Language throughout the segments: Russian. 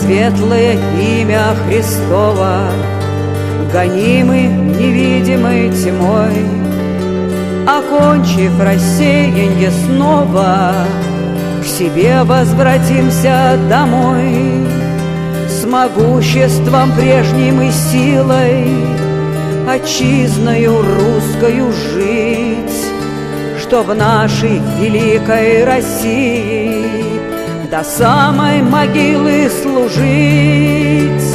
светлое имя Христово, гонимы невидимой тьмой, окончив рассеянье снова, к себе возвратимся домой с могуществом прежним и силой, отчизною русскою жить, чтоб нашей великой России до самой могилы служить.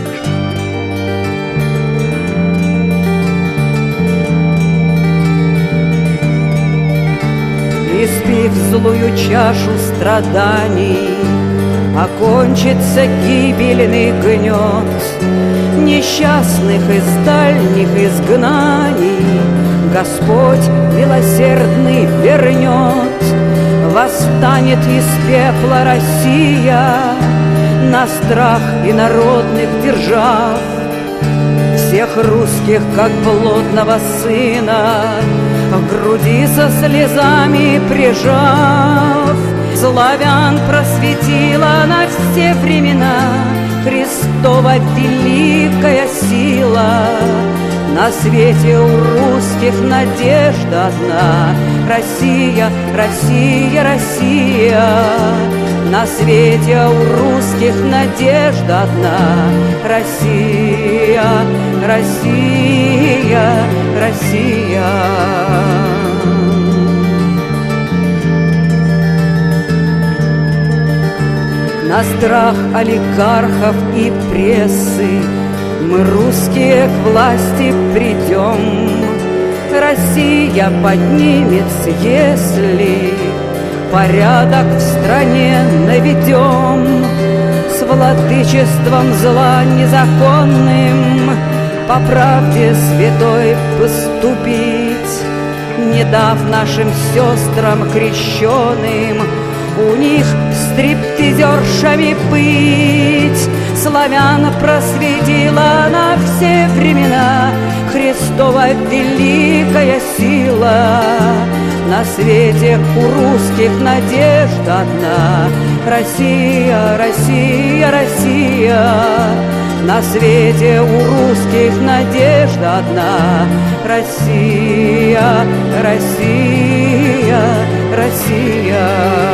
Испив злую чашу страданий, окончится гибельный гнет несчастных из дальних изгнаний. Господь милосердный вернет, восстанет из пепла Россия, на страх инородных держав, всех русских, как плотного сына, к груди со слезами прижав. Славян просветила на все времена Христова великая сила. На свете у русских надежда одна — Россия, Россия, Россия. На свете у русских надежда одна — Россия, Россия, Россия. На страх олигархов и прессы мы, русские, к власти придем. Россия поднимется, если порядок в стране наведем. С владычеством зла незаконным по правде святой поступить, не дав нашим сестрам крещеным у них стриптизершами быть. Славян просветила на все времена Христова великая сила. На свете у русских надежда одна — Россия, Россия, Россия. На свете у русских надежда одна — Россия, Россия, Россия.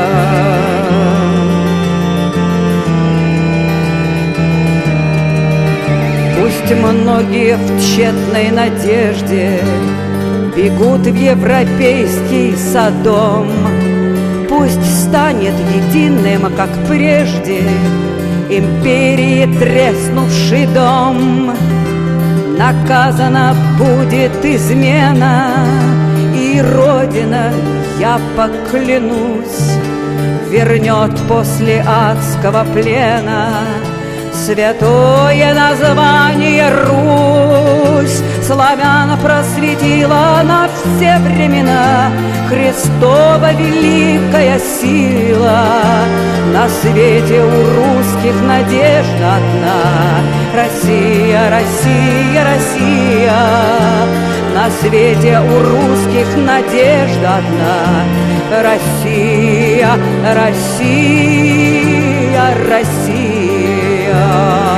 Пусть многие в тщетной надежде бегут в европейский Содом, пусть станет единым, как прежде, империи треснувший дом. Наказана будет измена, и Родина, я поклянусь, вернет после адского плена святое название Русь. Славян просветила на все времена Христова великая сила. На свете у русских надежда одна — Россия, Россия, Россия. На свете у русских надежда одна — Россия, Россия, Россия.